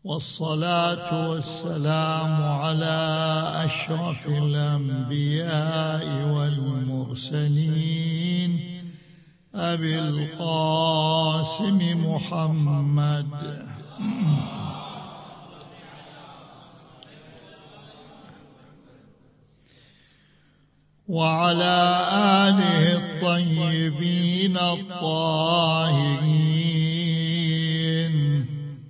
والصلاة والسلام على أشرف الأنبياء والمرسلين أبي القاسم محمد وعلى آله الطيبين الطاهرين.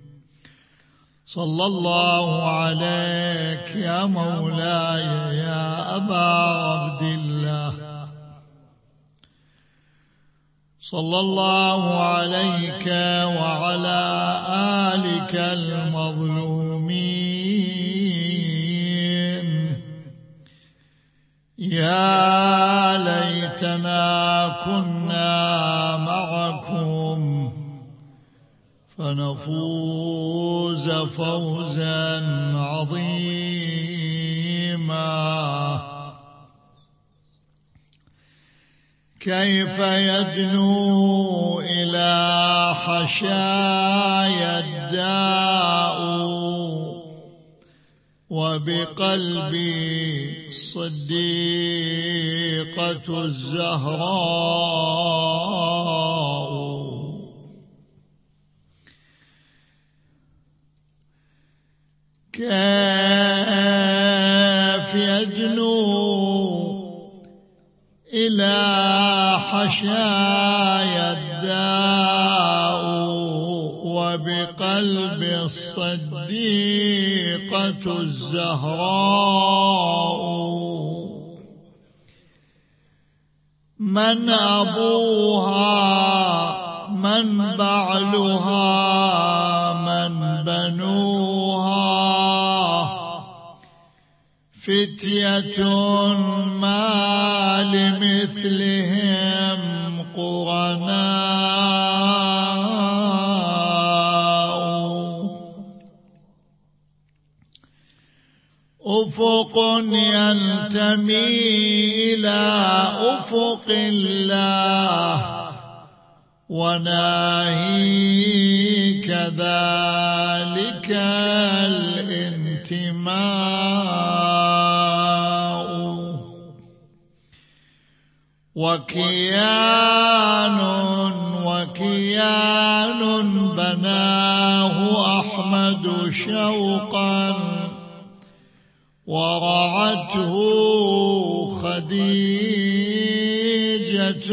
صلى الله عليك يا مولاي يا أبا عبد الله، صلى الله عليك وعلى آلك المظلومين. يا ليتنا كنا معكم فنفوز فوزا عظيما. كيف يدنو إلى حشايا الداء وبقلبي الصديقة الزهراء. كيف يدنو إلى حشايا الداء وبقلب الصديقة الزهراء. من أبوها من بعلها من بنوها، فتية ما لمثلهم قرناء. أفق ينتمي إلى أفق الله وناهي كذلك الانتماء. وكيان بناه أحمد شوقا ورعته خديجة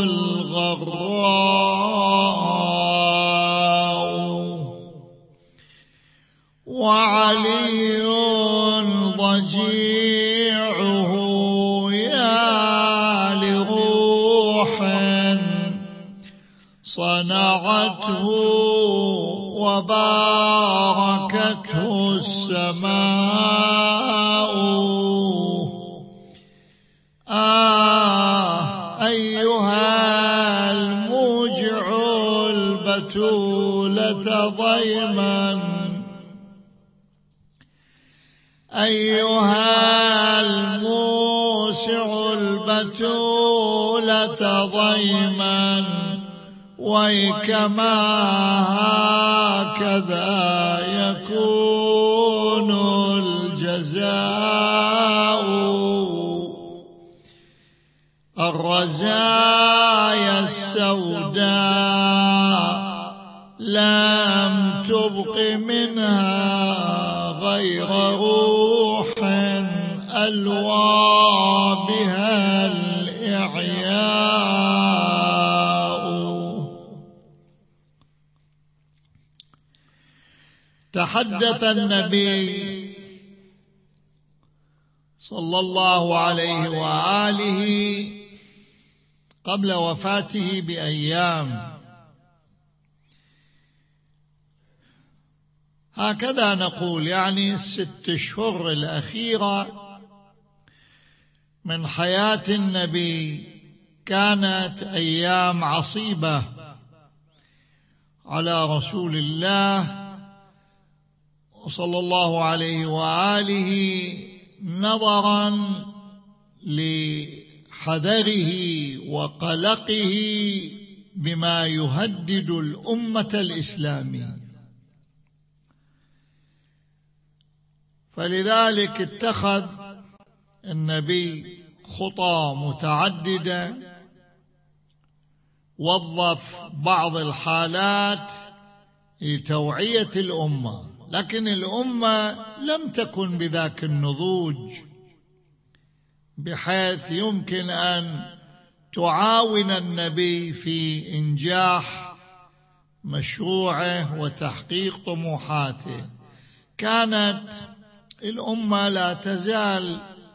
الغراء. وعلي ضجيعه يا لروح صنعته وباركته السماء. أيها الموجع البتولة ضيما، أيها الموسع البتولة ضيما، ويكما هكذا يكون الجزاء. الرزايا السوداء لم تبق منها غير روح ألوى بها الإعياء. تحدث النبي صلى الله عليه وآله قبل وفاته بأيام، هكذا نقول، يعني 6 أشهر الأخيرة من حياة النبي كانت أيام عصيبة على رسول الله صلى الله عليه وآله، نظرا لحذره وقلقه بما يهدد الأمة الإسلامية. فلذلك اتخذ النبي خطى متعددة، وظف بعض الحالات لتوعية الأمة، لكن الأمة لم تكن بذاك النضوج بحيث يمكن أن تعاون النبي في إنجاح مشروعه وتحقيق طموحاته. كانت الأمة لا تزال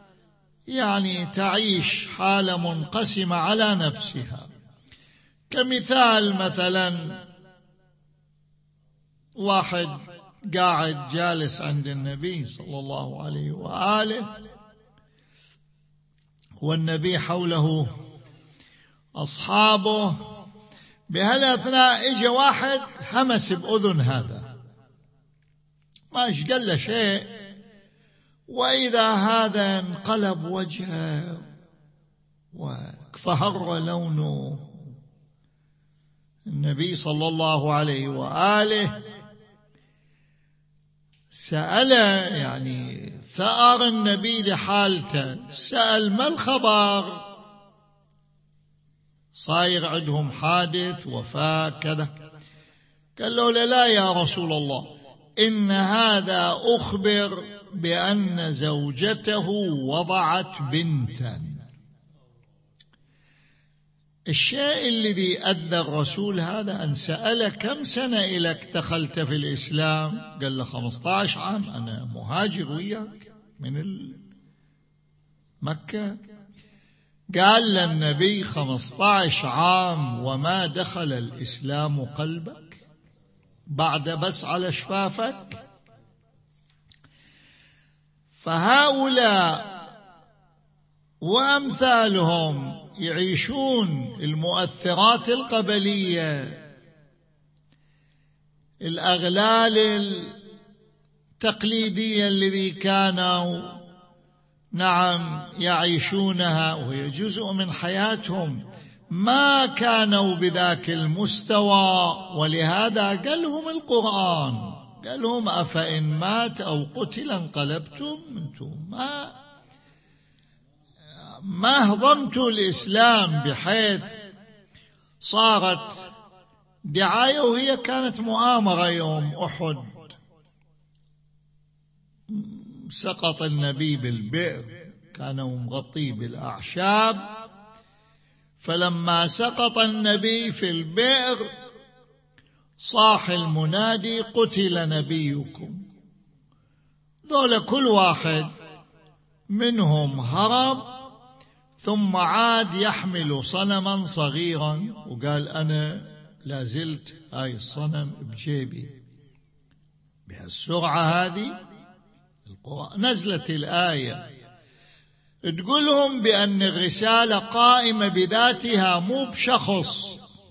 تعيش حالة منقسمة على نفسها. كمثال مثلا واحد قاعد جالس عند النبي صلى الله عليه وآله، والنبي حوله أصحابه، بهالأثناء اجى واحد همس بأذن هذا، ما ايش قال له شيء، وإذا هذا انقلب وجهه واكفهر لونه. النبي صلى الله عليه وآله سأل، ثأر النبي لحالته، سأل ما الخبر، صاير عندهم حادث وفاة كذا؟ قال له لا يا رسول الله، إن هذا أخبر بأن زوجته وضعت بنتا. الشيء الذي أذى الرسول هذا أن سأل كم سنة إلك دخلت في الإسلام؟ قال له 15 عام، أنا مهاجر وياك من مكة. قال للنبي 15 عام وما دخل الإسلام قلبك بعد بس على شفافك؟ فهؤلاء وأمثالهم يعيشون المؤثرات القبلية، الأغلال التقليدية الذي كانوا يعيشونها، وهي جزء من حياتهم، ما كانوا بذاك المستوى. ولهذا قال لهم القرآن، قال لهم أفإن مات أو قتل انقلبتم، أنتم ما هضمتوا الإسلام بحيث صارت دعاية، وهي كانت مؤامرة. يوم أحد سقط النبي بالبئر، كانوا مغطيه بالأعشاب، فلما سقط النبي في البئر صاح المنادي قتل نبيكم. ذولا كل واحد منهم هرب، ثم عاد يحمل صنما صغيرا وقال أنا لازلت هاي الصنم بجيبي. بهالسرعة هذه نزلت الآية تقولهم بأن الرسالة قائمة بذاتها مو بشخص،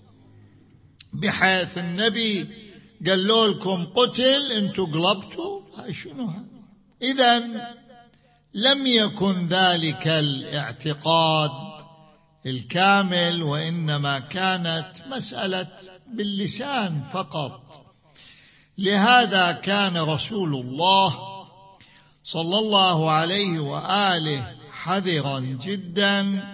بحيث النبي قال لكم قتل انتوا قلبتوا، هاي شنو هذا؟ إذن لم يكن ذلك الاعتقاد الكامل، وإنما كانت مسألة باللسان فقط. لهذا كان رسول الله صلى الله عليه وآله حذرا جدا.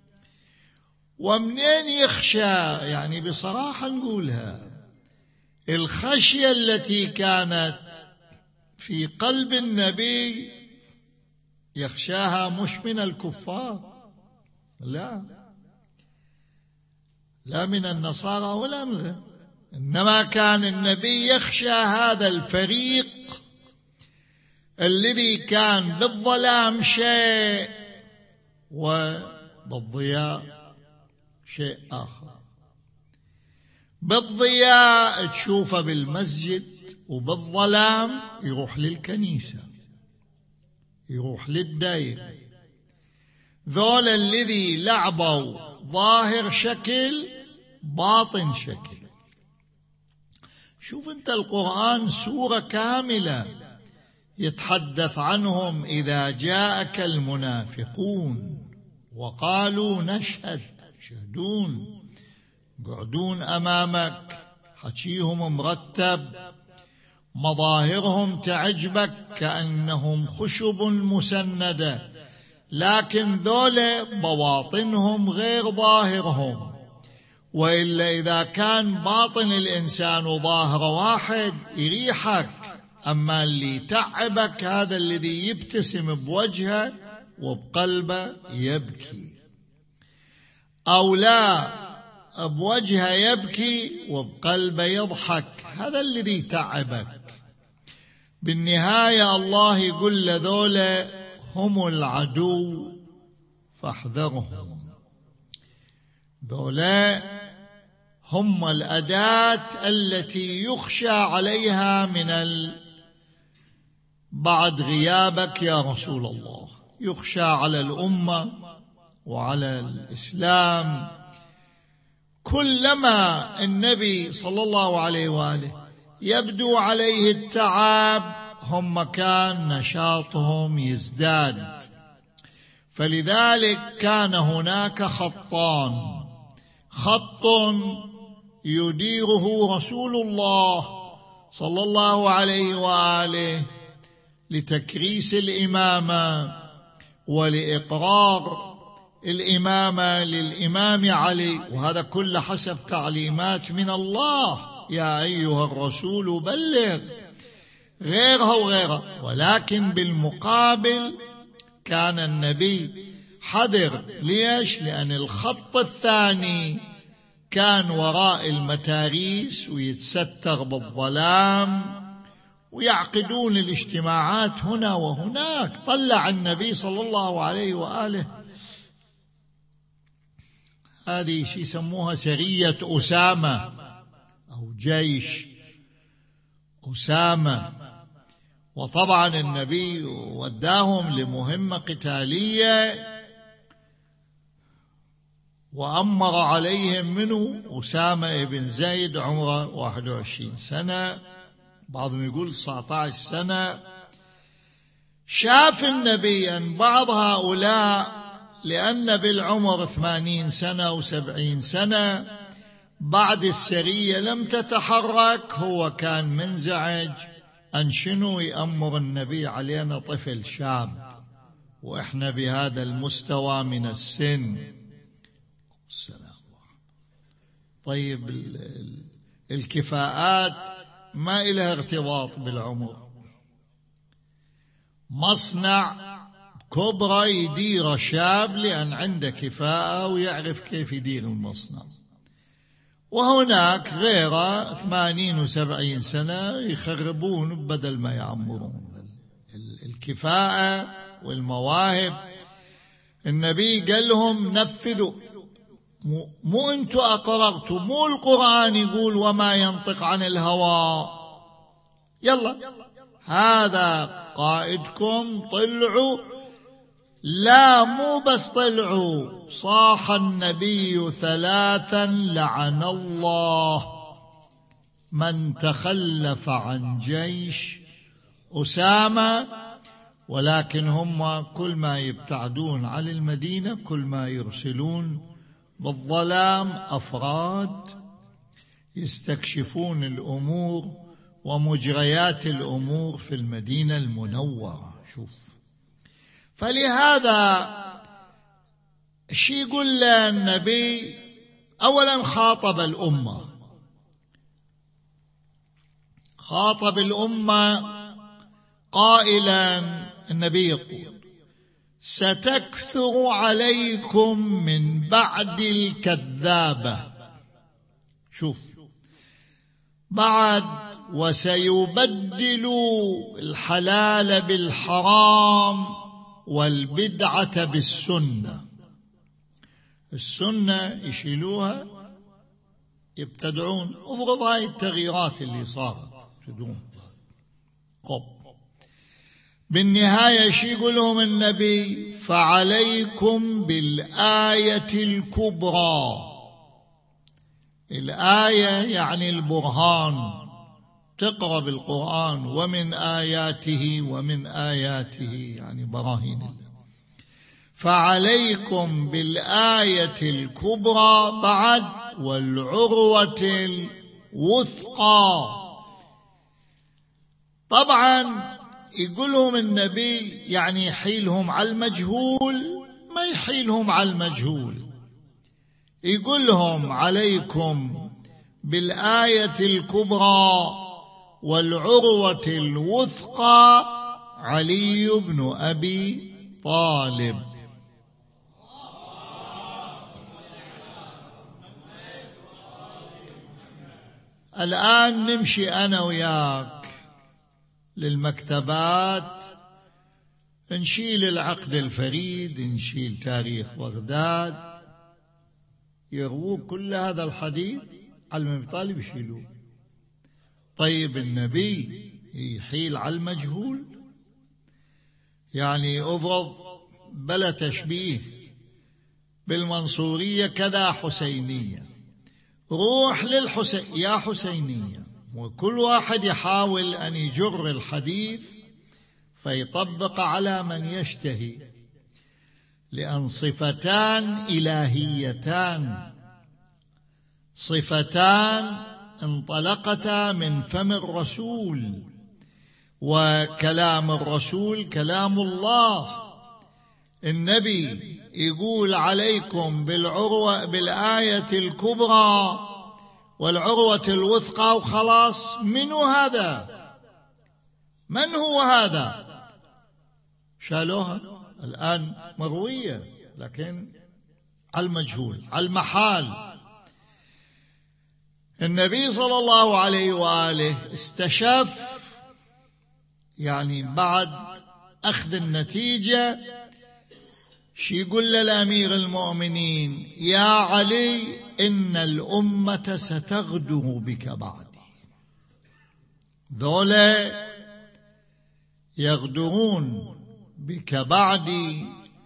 ومنين يخشى؟ بصراحة نقولها، الخشية التي كانت في قلب النبي يخشاها مش من الكفار، لا من النصارى ولا من غير، إنما كان النبي يخشى هذا الفريق الذي كان بالظلام شيء وبالضياء شيء آخر. بالضياء تشوفه بالمسجد، وبالظلام يروح للكنيسة، يروح للدايرة. ذول الذي لعبوا ظاهر شكل باطن شكل. شوف انت القرآن سورة كاملة يتحدث عنهم. إذا جاءك المنافقون وقالوا نشهد، قعدون أمامك، حكيهم مرتب، مظاهرهم تعجبك كأنهم خشب مسندة، لكن ذولا بواطنهم غير ظاهرهم. وإلا إذا كان باطن الإنسان وظاهر واحد يريحك، أما اللي تعبك هذا الذي يبتسم بوجهه وبقلبه يبكي، أو لا بوجهه يبكي وبقلبه يضحك، هذا الذي تعبك. بالنهاية الله يقول لذولا هم العدو فاحذرهم، ذولا هم الأداة التي يخشى عليها بعد غيابك يا رسول الله، يخشى على الأمة وعلى الإسلام. كلما النبي صلى الله عليه وآله يبدو عليه التعب هم كان نشاطهم يزداد. فلذلك كان هناك خطان، خط يديره رسول الله صلى الله عليه وآله لتكريس الإمامة ولإقرار الإمامة للإمام علي، وهذا كله حسب تعليمات من الله، يا أيها الرسول بلغ، غيرها وغيرها. ولكن بالمقابل كان النبي حذر. ليش؟ لأن الخط الثاني كان وراء المتاريس ويتستر بالظلام ويعقدون الاجتماعات هنا وهناك. طلع النبي صلى الله عليه وآله هذه شيء يسموها سرية أسامة أو جيش أسامة، وطبعا النبي وداهم لمهمة قتالية وأمر عليهم منه أسامة بن زيد عمره 21 سنة، بعضهم يقول 19 سنة. شاف النبي أن بعض هؤلاء لأن بالعمر 80 سنة و70 سنة بعد السرية لم تتحرك، هو كان منزعج أن شنو يأمر النبي علينا طفل شاب وإحنا بهذا المستوى من السن. السلام. طيب الكفاءات ما إلها ارتباط بالعمر، مصنع كبرى يدير شاب لأن عنده كفاءة ويعرف كيف يدير المصنع، وهناك غيره 80 و70 سنة يخربون بدل ما يعمرون. الكفاءة والمواهب النبي قال لهم نفذوا، مو انتوا أقررتوا، مو القرآن يقول وما ينطق عن الهوى، يلا هذا قائدكم طلعوا. لا مو بس طلعوا، صاح النبي 3 لعن الله من تخلف عن جيش أسامة. ولكن هم كل ما يبتعدون عن المدينة كل ما يرسلون بالظلام أفراد يستكشفون الأمور ومجريات الأمور في المدينة المنورة. شوف، فلهذا شي يقول له النبي؟ أولا خاطب الأمة، خاطب الأمة قائلا، النبي يقول ستكثر عليكم من بعد الكذابة. شوف بعد، وسيبدل الحلال بالحرام والبدعة بالسنة. السنة يشيلوها يبتدعون. افرض هاي التغييرات اللي صارت تدون قب. بالنهاية شي يقول لهم النبي؟ فعليكم بالآية الكبرى. الآية يعني البرهان، تقرأ بالقرآن ومن آياته، ومن آياته يعني براهين الله. فعليكم بالآية الكبرى بعد والعروة الوثقى. طبعا يقولهم النبي يعني يحيلهم على المجهول، ما يحيلهم على المجهول، يقولهم عليكم بالآية الكبرى والعروة الوثقى علي بن أبي طالب. الآن نمشي أنا وياك للمكتبات، نشيل العقد الفريد، نشيل تاريخ بغداد، يرووك كل هذا الحديث علي بن أبي طالب يشيلوه. طيب النبي يحيل على المجهول؟ يعني أفرض بلا تشبيه بالمنصورية كذا حسينية، روح للحسين يا حسينية، وكل واحد يحاول أن يجر الحديث فيطبق على من يشتهي، لأن صفتان إلهيتان، صفتان انطلقتا من فم الرسول، وكلام الرسول كلام الله. النبي يقول عليكم بالآية الكبرى والعروة الوثقى وخلاص. من هذا؟ من هو هذا؟ شالوها الآن مروية لكن على المجهول، على المحال. النبي صلى الله عليه وآله استشف، يعني بعد أخذ النتيجة شي يقول للأمير المؤمنين: يا علي إن الأمة ستغدو بك بعدي، ذولا يغدرون بك بعدي.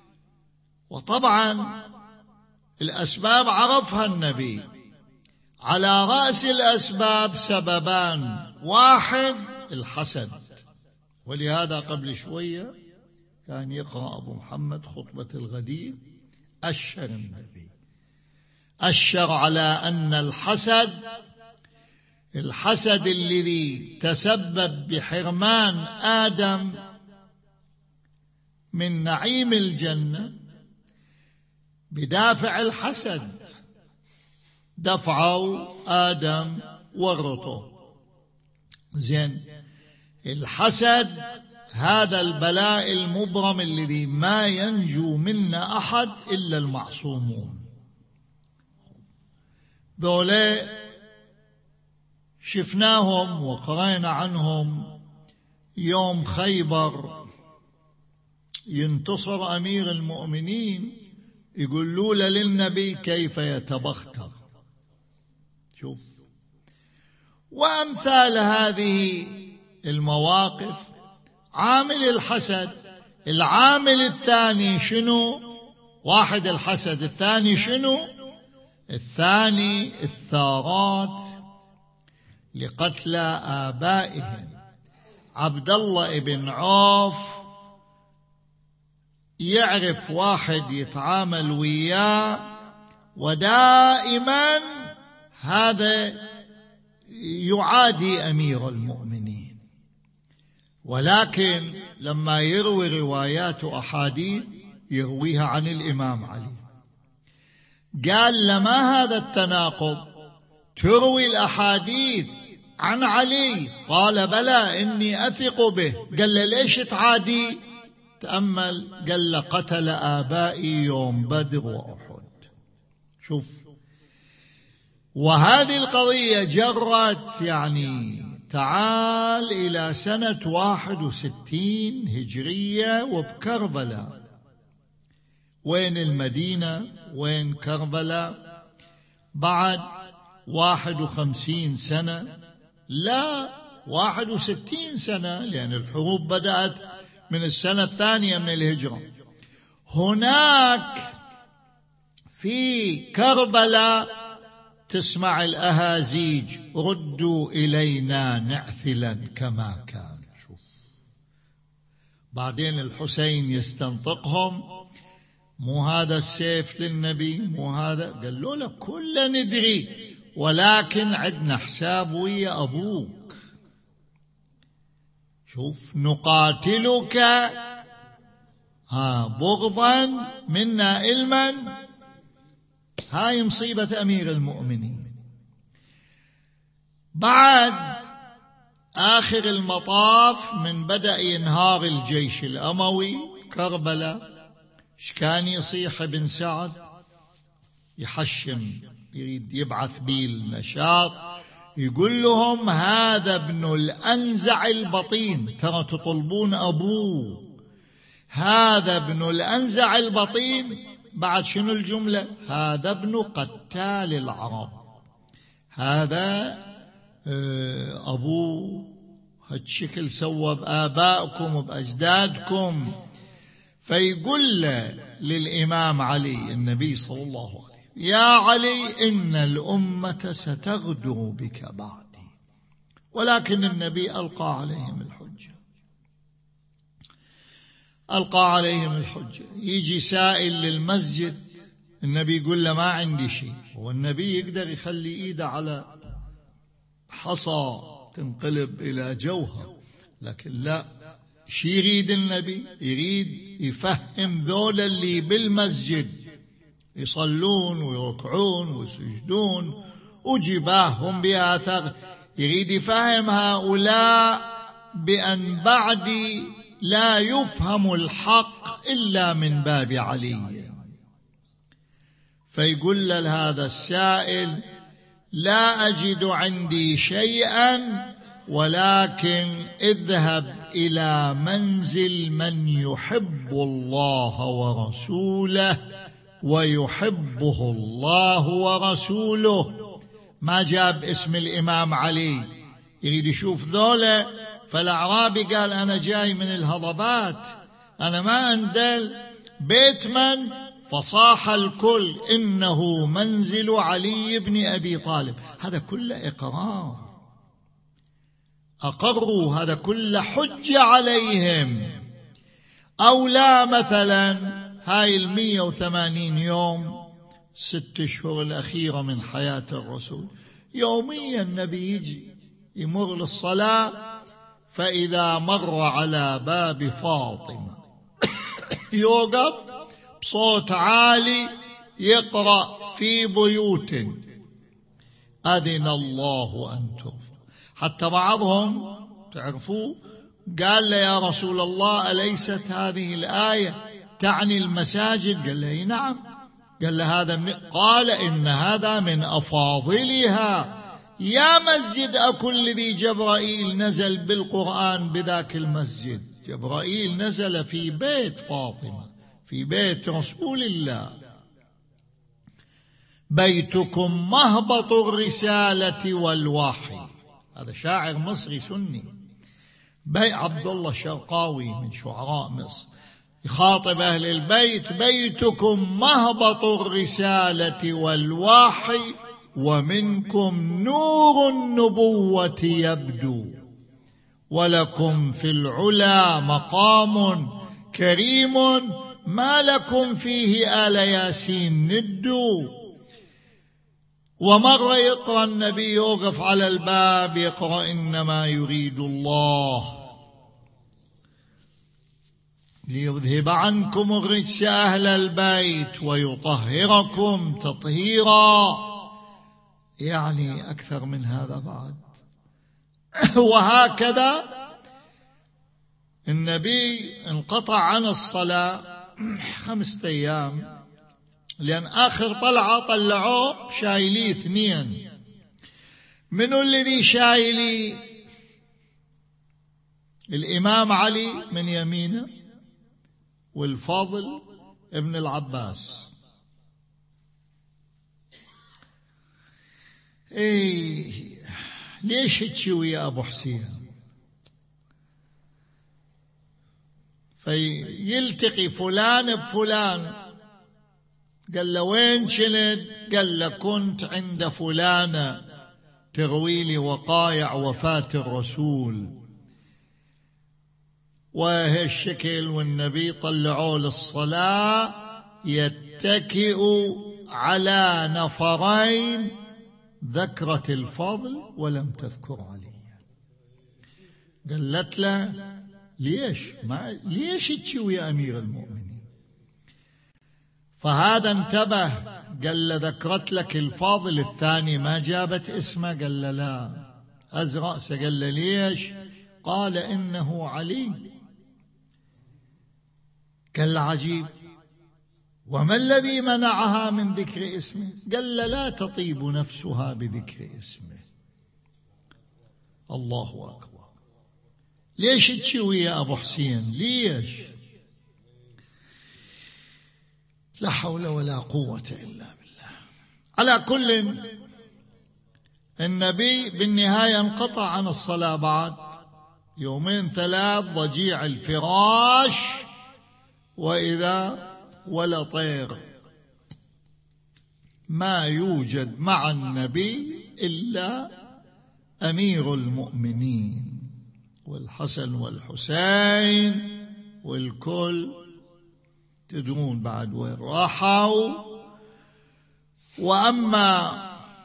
وطبعا الأسباب عرفها النبي، على رأس الأسباب سببان: واحد الحسد، ولهذا قبل شوية كان يقرأ أبو محمد خطبة الغدير، أشر النبي، أشر على أن الحسد الذي تسبب بحرمان آدم من نعيم الجنة بدافع الحسد، دفعوا آدم ورطوا. زين، الحسد هذا البلاء المبرم الذي ما ينجو منا أحد إلا المعصومون. ذولا شفناهم وقرأنا عنهم يوم خيبر، ينتصر أمير المؤمنين، يقولوا للنبي كيف يتبختر. شوف، وأمثال هذه المواقف. عامل الحسد، العامل الثاني شنو؟ واحد الحسد، الثاني شنو؟ الثاني الثارات لقتلى آبائهم. عبد الله بن عوف يعرف واحد يتعامل وياه، ودائما هذا يعادي أمير المؤمنين، ولكن لما يروي روايات وأحاديث يرويها عن الإمام علي. قال: لما هذا التناقض؟ تروي الأحاديث عن علي. قال: بلى إني أثق به. قال له: ليش تعادي؟ تأمل، قال له: قتل آبائي يوم بدر وأحد. شوف، وهذه القضية جرت، يعني تعال إلى سنة 61 هجرية وبكربلاء. وين المدينة؟ وين كربلاء؟ بعد 51 سنة؟ لا، 61 سنة، لأن الحروب بدأت من السنة الثانية من الهجرة. هناك في كربلاء تسمع الأهازيج: ردوا إلينا نعثلا كما كان. شوف، بعدين الحسين يستنطقهم: مو هذا السيف للنبي، مو هذا. قالوا له: كل ندري، ولكن عندنا حساب ويا أبوك. شوف نقاتلك بغضا منا علما. هاي مصيبة أمير المؤمنين. بعد آخر المطاف من بدأ ينهار الجيش الأموي كربلاء، إيش كان يصيح ابن سعد؟ يحشم، يريد يبعث بيه النشاط، يقول لهم هذا ابن الأنزع البطين، ترى تطلبون أبوه، هذا ابن الأنزع البطين. بعد شنو الجملة؟ هذا ابن قتال العرب، هذا أبوه هالشكل سوى بآبائكم وبأجدادكم. فيقول للإمام علي النبي صلى الله عليه وسلم: يا علي إن الأمة ستغدو بك بعدي. ولكن النبي ألقى عليهم الحجة. يجي سائل للمسجد، النبي يقول له ما عندي شيء. هو النبي يقدر يخلي إيده على حصى تنقلب إلى جوهر، لكن لا، شي يريد النبي؟ يريد يفهم ذول اللي بالمسجد يصلون ويركعون ويسجدون وجباههم بآثار، يريد يفهم هؤلاء بأن بعدي لا يفهم الحق إلا من باب علي. فيقول لهذا السائل: لا أجد عندي شيئا، ولكن اذهب إلى منزل من يحب الله ورسوله ويحبه الله ورسوله. ما جاب اسم الإمام علي، يريد يشوف ذولا. فالأعرابي قال: أنا جاي من الهضبات، أنا ما أندل بيت من؟ فصاح الكل: إنه منزل علي بن أبي طالب. هذا كله إقرار، أقروا، هذا كله حجة عليهم. أو لا، مثلا هاي 180 يوم 6 أشهر الأخيرة من حياة الرسول، يوميا النبي يجي يمر للصلاة، فإذا مر على باب فاطمة يوقف بصوت عالي يقرأ: في بيوت أذن الله أن ترفع. حتى بعضهم تعرفوا قال له: يا رسول الله أليست هذه الآية تعني المساجد؟ قال له: نعم. قال له: قال: إن هذا من أفاضلها. يا مسجد أكل الذي جبرائيل نزل بالقرآن بذاك المسجد. جبرائيل نزل في بيت فاطمة، في بيت رسول الله. بيتكم مهبط الرسالة والوحي. هذا شاعر مصري سني، عبد الله الشرقاوي من شعراء مصر، يخاطب أهل البيت: بيتكم مهبط الرسالة والوحي، ومنكم نور النبوة يبدو، ولكم في العلا مقام كريم، ما لكم فيه آل ياسين ندوا. ومرة يقرأ النبي، يوقف على الباب يقرأ: إنما يريد الله ليذهب عنكم الرجس أهل البيت ويطهركم تطهيرا. يعني أكثر من هذا بعد. وهكذا النبي انقطع عن الصلاة 5 أيام، لأن آخر طلعة طلعوه شايليه 2. منو الذي شايلي؟ الإمام علي من يمينه، والفضل ابن العباس. ليش تشوي يا أبو حسين؟ فيلتقي فلان بفلان، قال له: وين كنت؟ قال له: كنت عند فلانة تروي لي وقائع وفاة الرسول. وهالشكل والنبي طلعوا للصلاة، يتكئ على نفرين، ذكرت الفضل ولم تذكر علي. قالت له ليش تشوي يا أمير المؤمنين؟ فهذا انتبه، قال له ذكرت لك الفاضل الثاني ما جابت اسمه؟ قال له لا. هز رأسه قال له ليش؟ قال إنه علي. قال له عجيب، وما الذي منعها من ذكر اسمه؟ قال له لا تطيب نفسها بذكر اسمه. الله أكبر. ليش تشوي يا أبو حسين؟ ليش؟ لا حول ولا قوة إلا بالله. على كل، النبي بالنهاية انقطع عن الصلاة بعد 2 3 ضجيع الفراش، وإذا ولا طير، ما يوجد مع النبي إلا أمير المؤمنين والحسن والحسين والكل، تدرون بعد وين راحوا. وأما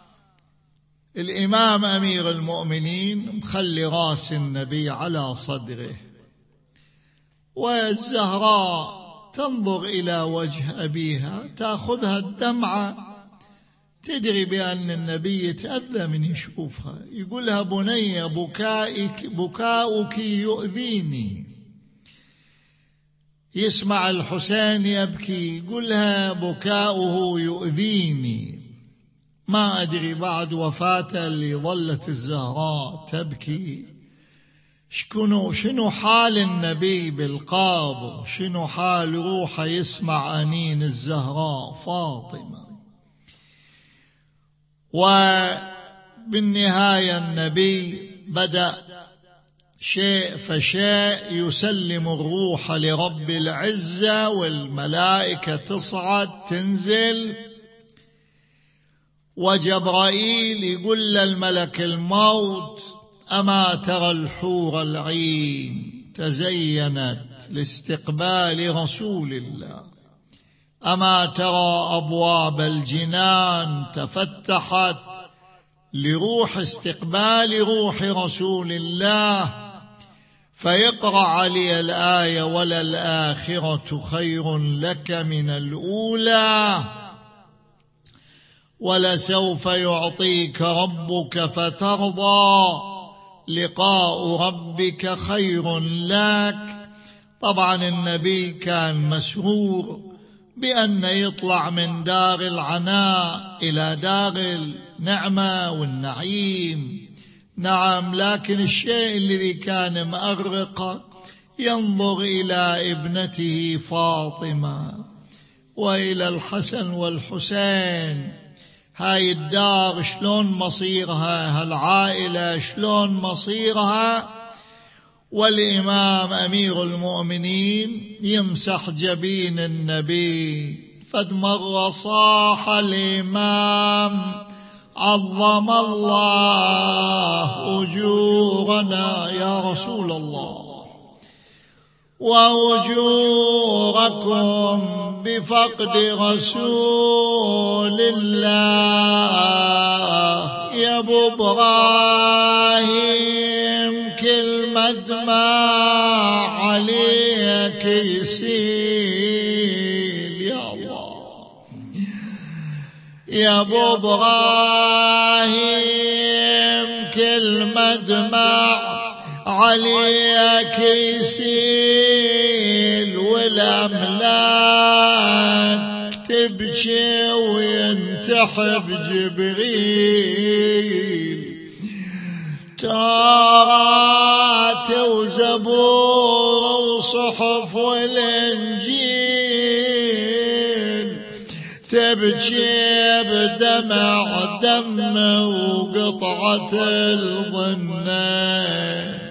الإمام أمير المؤمنين مخلي راس النبي على صدره، والزهراء تنظر إلى وجه أبيها تأخذها الدمعة، تدري بأن النبي يتأذى من يشوفها، يقولها بني بكاؤك يؤذيني. يسمع الحسين يبكي، يقولها بكاؤه يؤذيني. ما أدري بعد وفاته اللي ظلت الزهراء تبكي، شنو حال النبي بالقبر، شنو حال روحه يسمع أنين الزهراء فاطمة. وبالنهاية النبي بدأ شيء فشيء يسلم الروح لرب العزة، والملائكة تصعد تنزل، وجبرائيل يقول للملك الموت أما ترى الحور العين تزينت لاستقبال رسول الله، أما ترى أبواب الجنان تفتحت لروح استقبال روح رسول الله. فيقرأ علي الآية وللآخرة خير لك من الأولى ولسوف يعطيك ربك فترضى لقاء ربك خير لك. طبعا النبي كان مسرور بأن يطلع من دار العناء إلى دار النعمة والنعيم، نعم، لكن الشيء الذي كان مأرقه ينظر إلى ابنته فاطمة وإلى الحسن والحسين، هاي الدار شلون مصيرها، هالعائلة شلون مصيرها. والإمام أمير المؤمنين يمسح جبين النبي، فد مرة صاح الإمام عظم الله أجورنا يا رسول الله وأجوركم بفقد رسول الله. يا أبو إبراهيم كل مدمع عليك يسيل يا الله، يا أبو إبراهيم كل مدمع عليك يسيل، والأملاك تبكي وينتحب جبريل، تورات وزبور وصحف والإنجيل تبكي بدمع دم وقطعة الظنة.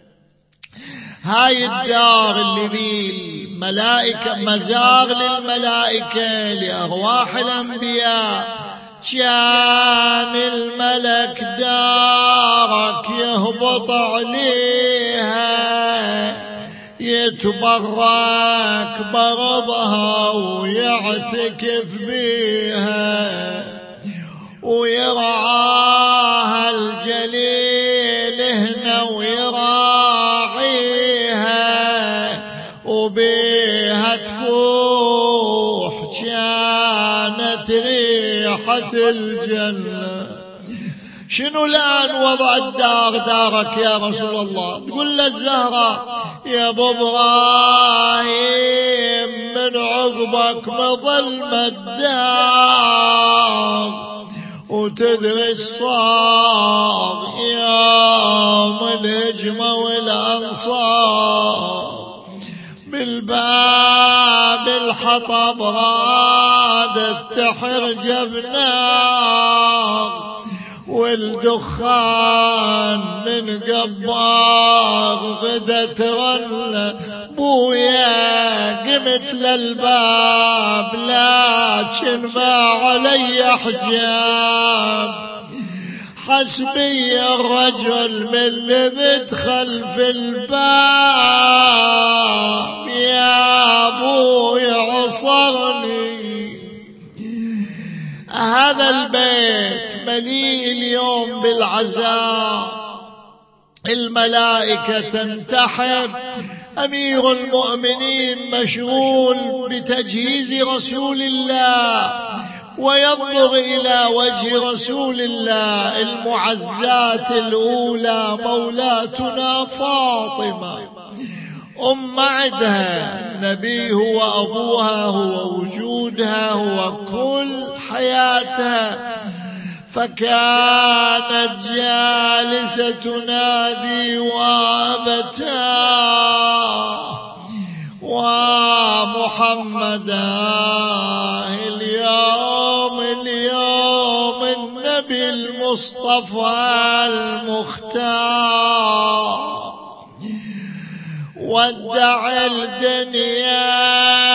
هاي الدار الذي الملائكة مزار للملائكة لأرواح الأنبياء، كان الملك دارك يهبط عليها يتبرك برضها ويعتكف بيها ويرعاها الجليل هنا ويرعاها رائحة الجنة. شنو الآن وضع الدار دارك يا رسول الله؟ تقول له الزهراء يا ابو ابراهيم من عقبك مظلمة الدار، وتدري الصار يوم الهجمة والأنصار، بالباب الحطب رادت تحرج بنار، والدخان من قبار غدت رنة. بويا قمت للباب لكن ما علي حجاب، حسبي الرجل من اللي مدخل في الباب، يا ابوي عصرني. هذا البيت مليء اليوم بالعزاء، الملائكة تنتحر، أمير المؤمنين مشغول بتجهيز رسول الله، وينظر إلى وجه رسول الله. المعزات الأولى مولاتنا فاطمة أم عدها، النبي هو أبوها، هو وجودها، هو كل حياتها. فكانت جالسة تنادي وابتاه ومحمدا، اليوم النبي المصطفى المختار ودع الدنيا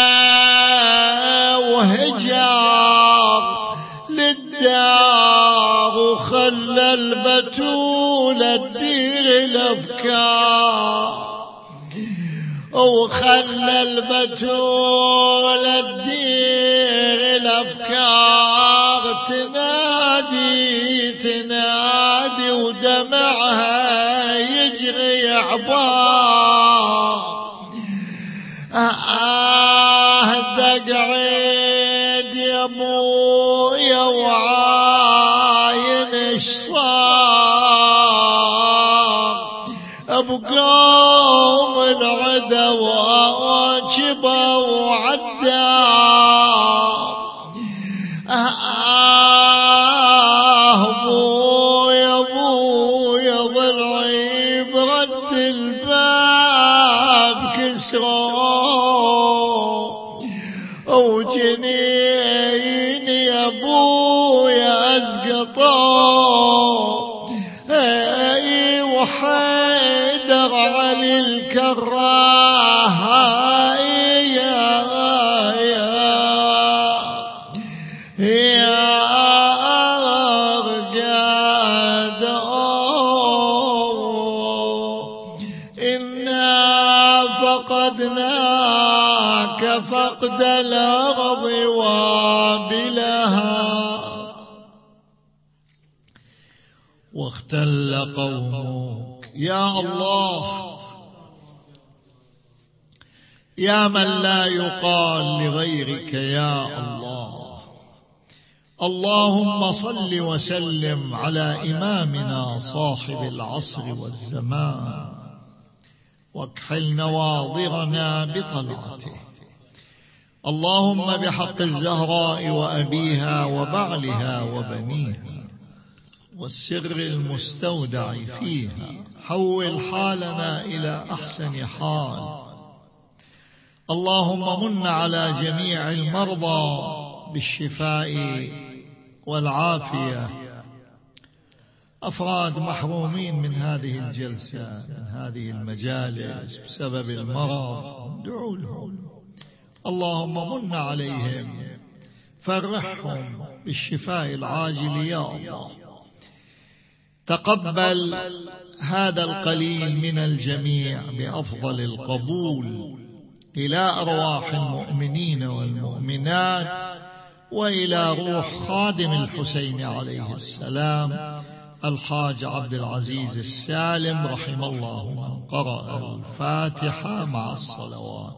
وهجر للدار، وخلى البتولة تدير الأفكار، وخلى البتولة تدير الأفكار، تنادي ودمعها يجري عبار. دق عيد يا ابويا وعاين اش صار، بقوم العدا واجبه وعدار. ابويا ضلعي برد الباب كسروا، وجنيني يا ابويا اسقطوا، وحيدر علي الكراه فقد الأرض وابلها، واختل قومك. يا الله، يا من لا يقال لغيرك يا الله. اللهم صل وسلم على إمامنا صاحب العصر والزمان، واكحل نواظرنا بطلعته. اللهم بحق الزهراء وأبيها وبعلها وبنيها والسر المستودع فيها، حول حالنا إلى أحسن حال. اللهم من على جميع المرضى بالشفاء والعافية. أفراد محرومين من هذه الجلسة، من هذه المجالس بسبب المرض، ادعوا لهم. اللهم من عليهم، فرحهم بالشفاء العاجل يا الله. تقبل هذا القليل من الجميع بأفضل القبول إلى أرواح المؤمنين والمؤمنات، وإلى روح خادم الحسين عليه السلام الحاج عبد العزيز السالم، رحم الله من قرأ الفاتحة مع الصلوات.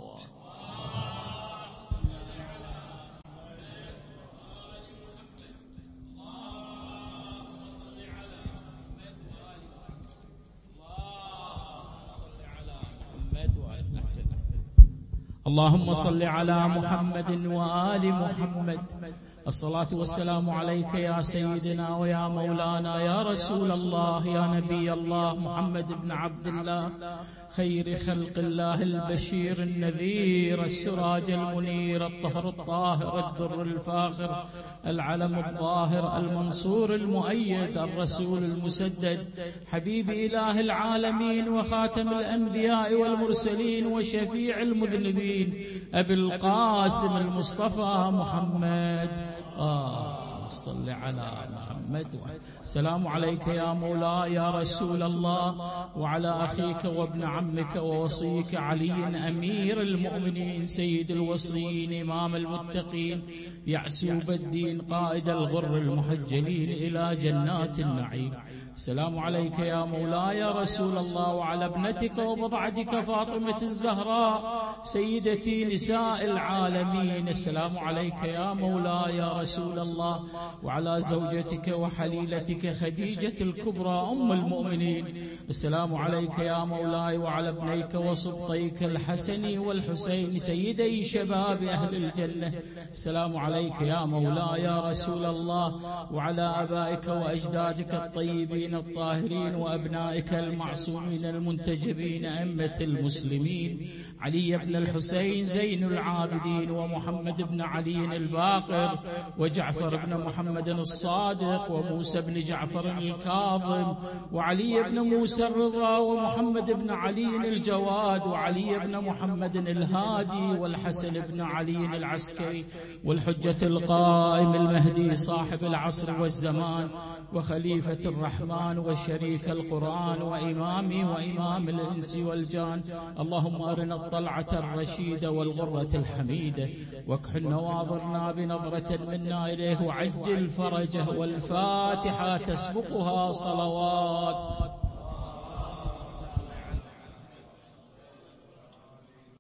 اللهم صل على محمد وآل محمد. الصلاة والسلام عليك يا سيدنا ويا مولانا يا رسول الله يا نبي الله محمد بن عبد الله خير خلق الله البشير النذير السراج المنير الطهر الطاهر الدر الفاخر العلم الظاهر المنصور المؤيد الرسول المسدد حبيب إله العالمين وخاتم الأنبياء والمرسلين وشفيع المذنبين أبي القاسم المصطفى محمد. صل على محمد. السلام عليك يا مولاي يا رسول الله وعلى أخيك وابن عمك ووصيك علي أمير المؤمنين سيد الوصيين إمام المتقين يعسوب الدين قائد الغر المحجلين إلى جنات النعيم. السلام عليك يا مولاي يا رسول الله وعلى ابنتك وبضعتك فاطمة الزهراء سيدتي نساء العالمين. السلام عليك يا مولاي يا رسول الله وعلى زوجتك وحليلتك خديجة الكبرى أم المؤمنين. السلام عليك يا مولاي وعلى ابنيك وصبطيك الحسن والحسين سيدي شباب أهل الجنة. السلام عليك يا مولاي يا رسول الله وعلى آبائك وأجدادك الطيبين الطاهرين وأبنائك المعصومين المنتجبين أئمة المسلمين علي بن الحسين زين العابدين ومحمد بن علي الباقر وجعفر بن محمد الصادق وموسى بن جعفر الكاظم وعلي بن موسى الرضا ومحمد بن علي الجواد وعلي بن محمد الهادي والحسن بن علي العسكري والحجة القائم المهدي صاحب العصر والزمان وخليفة الرحمن وشريك القرآن وإمامي وإمام الإنس والجان. اللهم أرنا الطلعة الرشيدة والغرة الحميدة واكحل نواظرنا بنظرة منا إليه وعجل فرجه والفاتحة تسبقها صلوات.